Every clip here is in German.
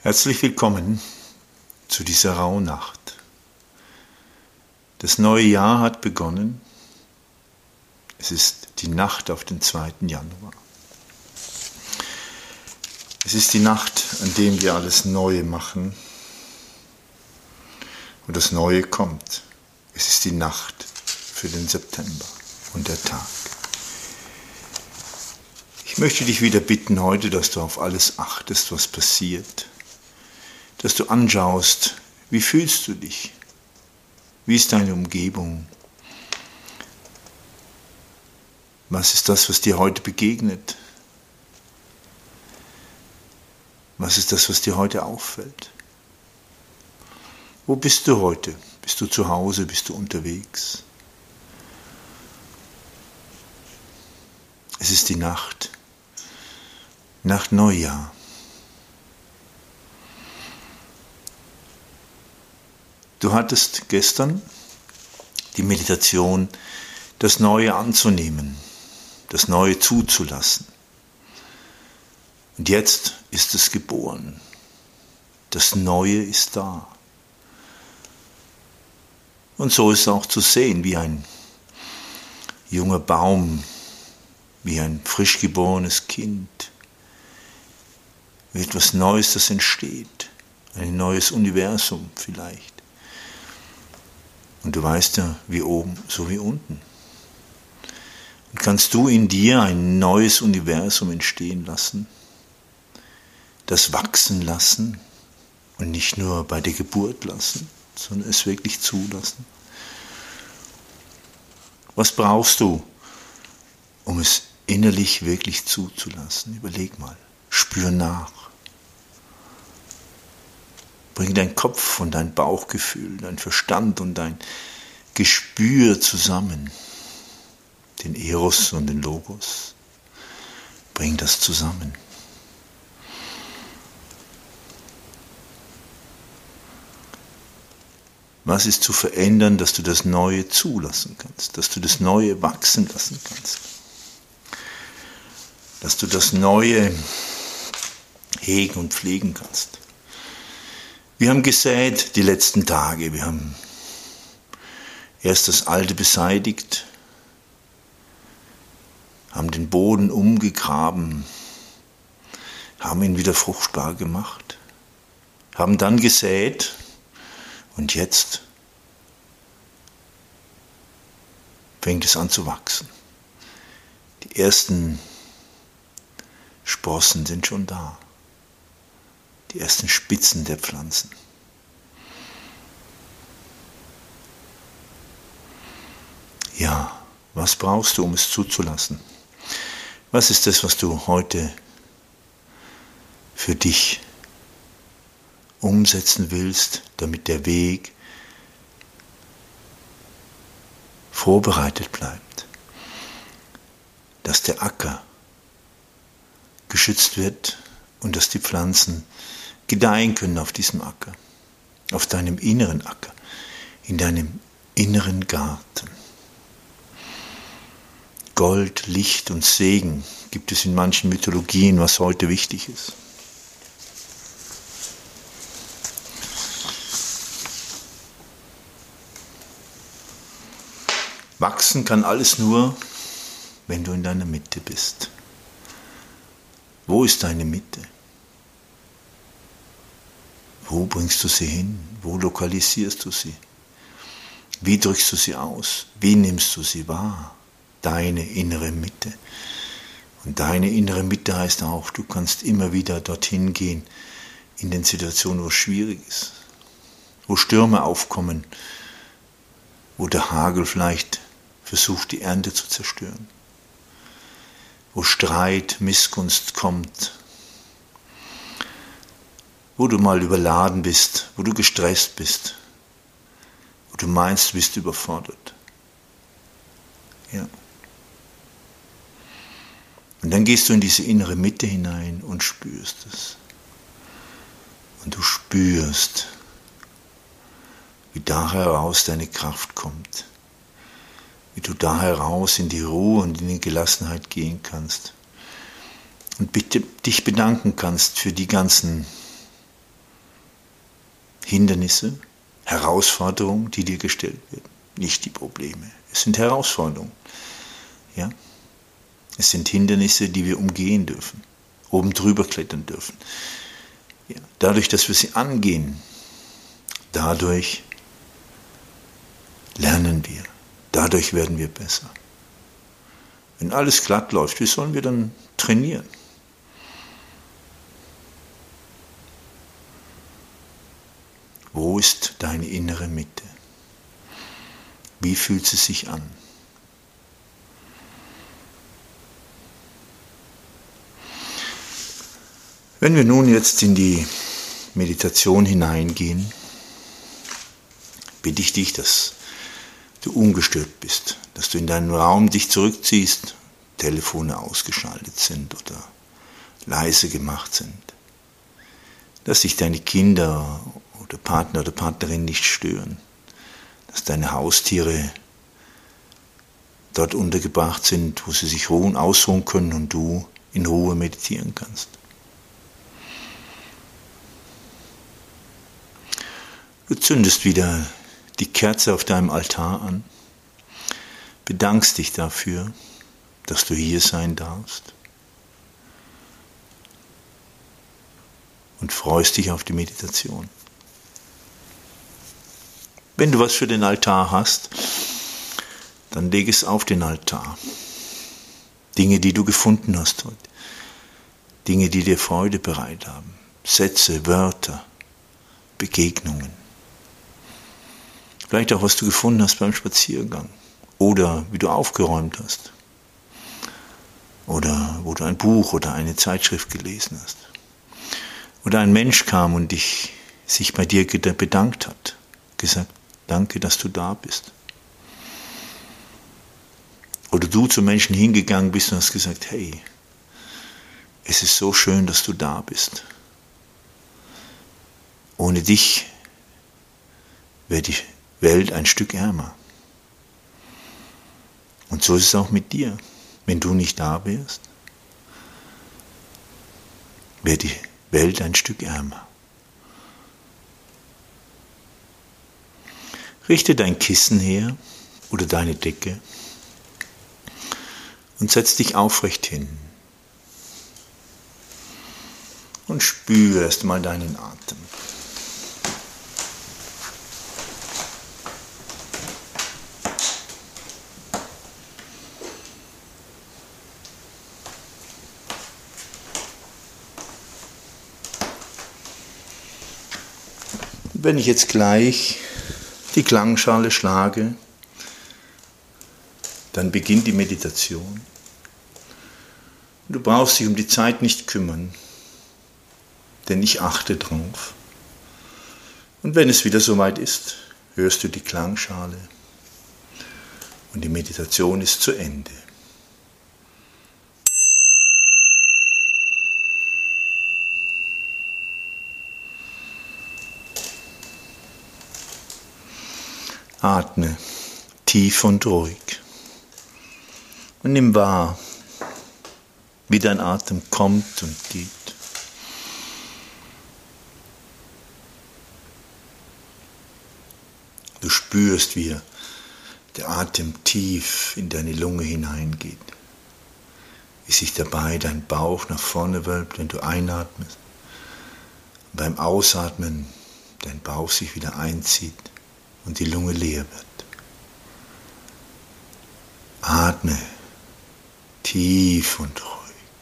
Herzlich willkommen zu dieser Rauhnacht. Das neue Jahr hat begonnen. Es ist die Nacht auf den 2. Januar. Es ist die Nacht, an der wir alles Neue machen und das Neue kommt. Es ist die Nacht für den September und der Tag. Ich möchte dich wieder bitten heute, dass du auf alles achtest, was passiert. Dass du anschaust, wie fühlst du dich? Wie ist deine Umgebung? Was ist das, was dir heute begegnet? Was ist das, was dir heute auffällt? Wo bist du heute? Bist du zu Hause? Bist du unterwegs? Es ist die Nacht nach Neujahr. Du hattest gestern die Meditation, das Neue anzunehmen, das Neue zuzulassen. Und jetzt ist es geboren. Das Neue ist da. Und so ist es auch zu sehen, wie ein junger Baum, wie ein frisch geborenes Kind, wie etwas Neues, das entsteht, ein neues Universum vielleicht. Und du weißt ja, wie oben, so wie unten. Und kannst du in dir ein neues Universum entstehen lassen, das wachsen lassen und nicht nur bei der Geburt lassen, sondern es wirklich zulassen? Was brauchst du, um es innerlich wirklich zuzulassen? Überleg mal, spür nach. Bring deinen Kopf und dein Bauchgefühl, dein Verstand und dein Gespür zusammen. Den Eros und den Logos. Bring das zusammen. Was ist zu verändern, dass du das Neue zulassen kannst, dass du das Neue wachsen lassen kannst, dass du das Neue hegen und pflegen kannst? Wir haben gesät die letzten Tage, wir haben erst das Alte beseitigt, haben den Boden umgegraben, haben ihn wieder fruchtbar gemacht, haben dann gesät und jetzt fängt es an zu wachsen. Die ersten Sprossen sind schon da. Die ersten Spitzen der Pflanzen. Ja, was brauchst du, um es zuzulassen? Was ist das, was du heute für dich umsetzen willst, damit der Weg vorbereitet bleibt? Dass der Acker geschützt wird und dass die Pflanzen gedeihen können auf diesem Acker, auf deinem inneren Acker, in deinem inneren Garten. Gold, Licht und Segen gibt es in manchen Mythologien, was heute wichtig ist. Wachsen kann alles nur, wenn du in deiner Mitte bist. Wo ist deine Mitte? Wo bringst du sie hin? Wo lokalisierst du sie? Wie drückst du sie aus? Wie nimmst du sie wahr? Deine innere Mitte. Und deine innere Mitte heißt auch, du kannst immer wieder dorthin gehen, in den Situationen, wo es schwierig ist, wo Stürme aufkommen, wo der Hagel vielleicht versucht, die Ernte zu zerstören, wo Streit, Missgunst kommt, wo du mal überladen bist, wo du gestresst bist, wo du meinst, du bist überfordert. Ja. Und dann gehst du in diese innere Mitte hinein und spürst es. Und du spürst, wie da heraus deine Kraft kommt, wie du da heraus in die Ruhe und in die Gelassenheit gehen kannst und bitte dich bedanken kannst für die ganzen Hindernisse, Herausforderungen, die dir gestellt werden, nicht die Probleme. Es sind Herausforderungen. Ja? Es sind Hindernisse, die wir umgehen dürfen, oben drüber klettern dürfen. Ja? Dadurch, dass wir sie angehen, dadurch lernen wir, dadurch werden wir besser. Wenn alles glatt läuft, wie sollen wir dann trainieren? Wo ist deine innere Mitte? Wie fühlt sie sich an? Wenn wir nun jetzt in die Meditation hineingehen, bitte ich dich, dass du ungestört bist, dass du in deinen Raum dich zurückziehst, Telefone ausgeschaltet sind oder leise gemacht sind, dass sich deine Kinder oder Partner oder Partnerin nicht stören, dass deine Haustiere dort untergebracht sind, wo sie sich ruhen, ausruhen können und du in Ruhe meditieren kannst. Du zündest wieder die Kerze auf deinem Altar an, bedankst dich dafür, dass du hier sein darfst und freust dich auf die Meditation. Wenn du was für den Altar hast, dann leg es auf den Altar. Dinge, die du gefunden hast heute, Dinge, die dir Freude bereit haben, Sätze, Wörter, Begegnungen. Vielleicht auch, was du gefunden hast beim Spaziergang oder wie du aufgeräumt hast oder wo du ein Buch oder eine Zeitschrift gelesen hast oder ein Mensch kam und sich bei dir bedankt hat, gesagt, danke, dass du da bist. Oder du zu Menschen hingegangen bist und hast gesagt, hey, es ist so schön, dass du da bist. Ohne dich wäre die Welt ein Stück ärmer. Und so ist es auch mit dir. Wenn du nicht da wärst, wäre die Welt ein Stück ärmer. Richte dein Kissen her oder deine Decke und setz dich aufrecht hin. Und spüre erst mal deinen Atem. Wenn ich jetzt gleich die Klangschale schlage, dann beginnt die Meditation. Du brauchst dich um die Zeit nicht kümmern, denn ich achte drauf. Und wenn es wieder soweit ist, hörst du die Klangschale und die Meditation ist zu Ende. Atme tief und ruhig und nimm wahr, wie dein Atem kommt und geht. Du spürst, wie der Atem tief in deine Lunge hineingeht, wie sich dabei dein Bauch nach vorne wölbt, wenn du einatmest. Und beim Ausatmen dein Bauch sich wieder einzieht und die Lunge leer wird. Atme tief und ruhig.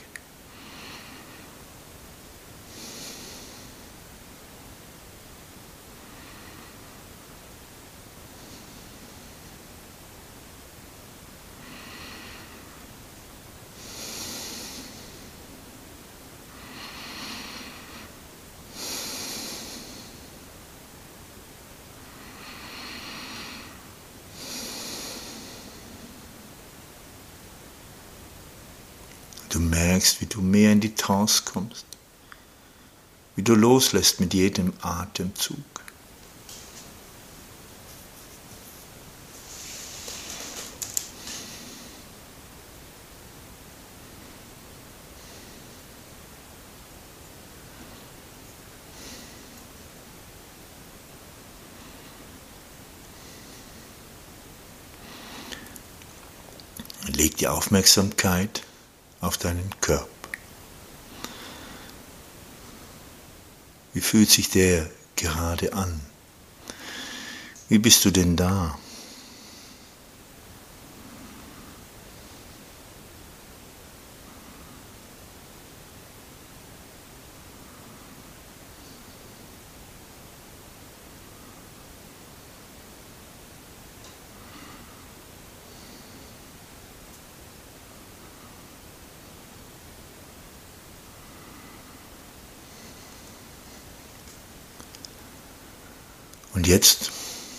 Du merkst, wie du mehr in die Trance kommst, wie du loslässt mit jedem Atemzug. leg die Aufmerksamkeit auf deinen Körper. Wie fühlt sich der gerade an? Wie bist du denn da? Und jetzt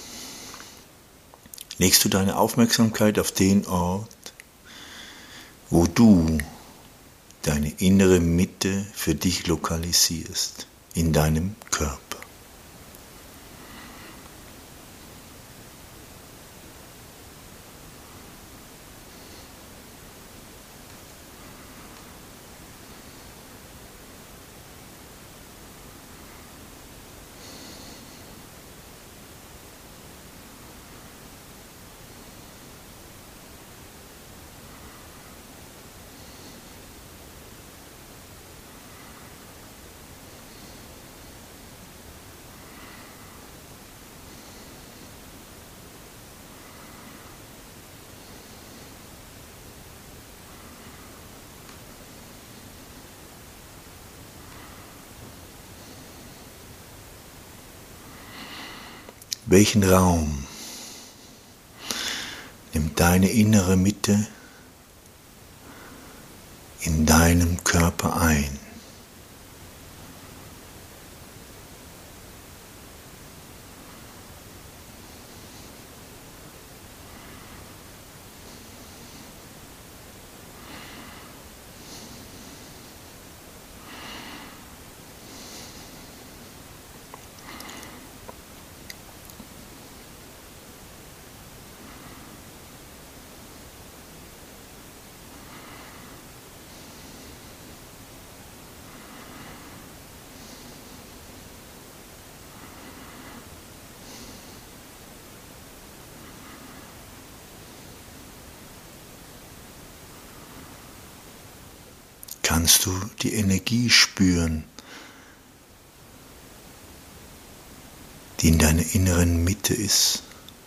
legst du deine Aufmerksamkeit auf den Ort, wo du deine innere Mitte für dich lokalisierst, in deinem Körper. Welchen Raum nimmt deine innere Mitte in deinem Körper ein? Kannst du die Energie spüren, die in deiner inneren Mitte ist?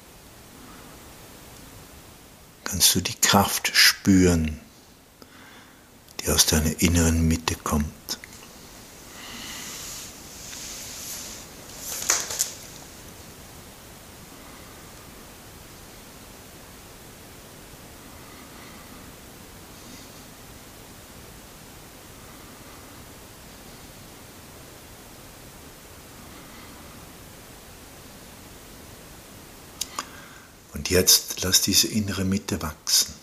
Kannst du die Kraft spüren, die aus deiner inneren Mitte kommt? Und jetzt lass diese innere Mitte wachsen,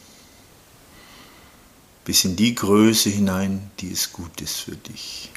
bis in die Größe hinein, die es gut ist für dich.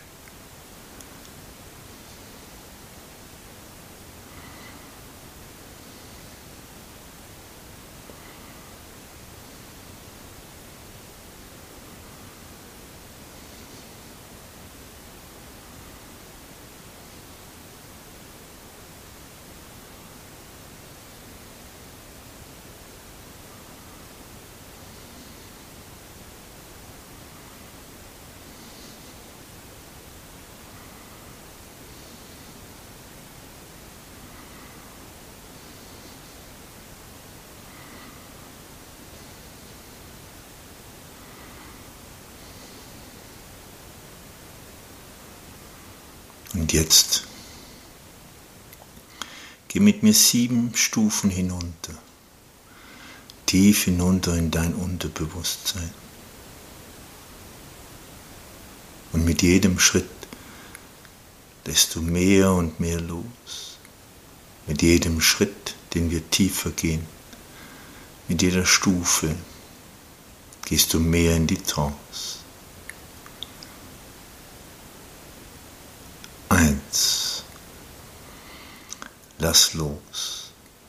Und jetzt geh mit mir 7 Stufen hinunter, tief hinunter in dein Unterbewusstsein. Und mit jedem Schritt lässt du mehr und mehr los. Mit jedem Schritt, den wir tiefer gehen, mit jeder Stufe gehst du mehr in die Trance. 1. Lass los.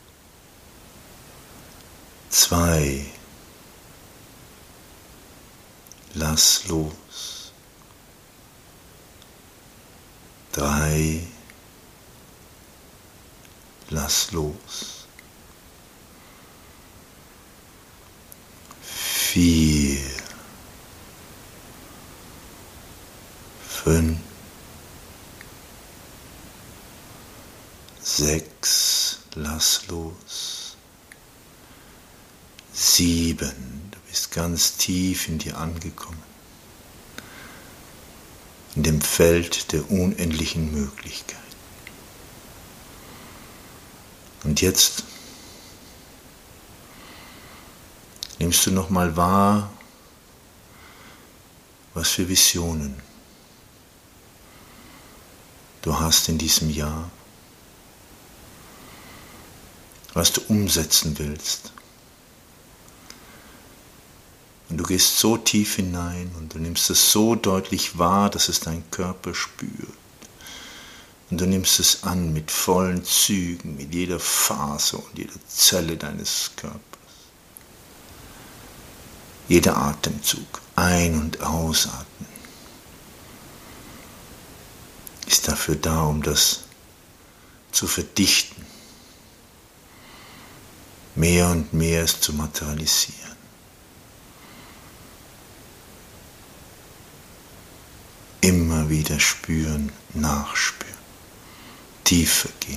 2. Lass los. 3. Lass los. 4, 5, 6, lass los. 7, du bist ganz tief in dir angekommen, in dem Feld der unendlichen Möglichkeiten. Und jetzt nimmst du nochmal wahr, was für Visionen du hast in diesem Jahr, was du umsetzen willst. Und du gehst so tief hinein und du nimmst es so deutlich wahr, dass es dein Körper spürt. Und du nimmst es an mit vollen Zügen, mit jeder Faser und jeder Zelle deines Körpers. Jeder Atemzug, ein- und ausatmen, ist dafür da, um das zu verdichten, mehr und mehr es zu materialisieren. Immer wieder spüren, nachspüren, tiefer gehen.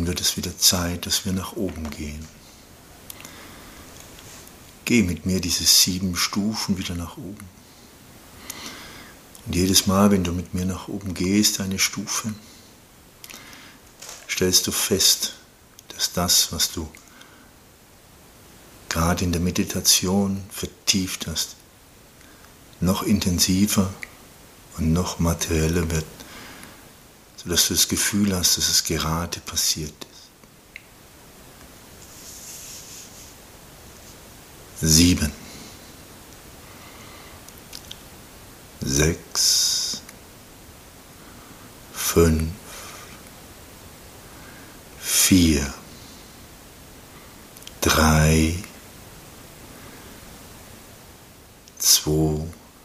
wird es wieder Zeit, dass wir nach oben gehen. Geh mit mir diese 7 Stufen wieder nach oben. Und jedes Mal, wenn du mit mir nach oben gehst, eine Stufe, stellst du fest, dass das, was du gerade in der Meditation vertieft hast, noch intensiver und noch materieller wird, sodass du das Gefühl hast, dass es gerade passiert ist. 7, 6, 5, 4, 3, 2,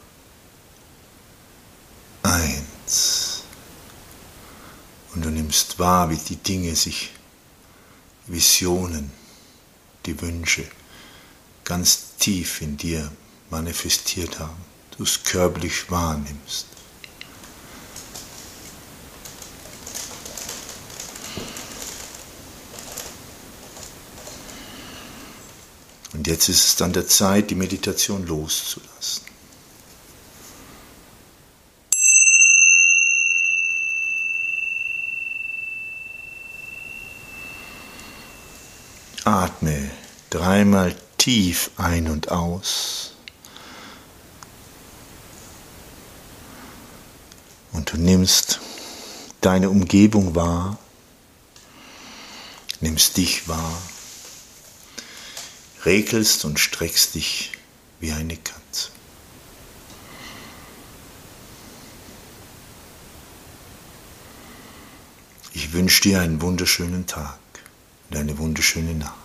1. Und du nimmst wahr, wie die Dinge sich, die Visionen, die Wünsche ganz tief in dir manifestiert haben. Du es körperlich wahrnimmst. Und jetzt ist es dann der Zeit, die Meditation loszulassen. Atme 3-mal tief ein und aus. Und du nimmst deine Umgebung wahr, nimmst dich wahr, regelst und streckst dich wie eine Katze. Ich wünsche dir einen wunderschönen Tag und eine wunderschöne Nacht.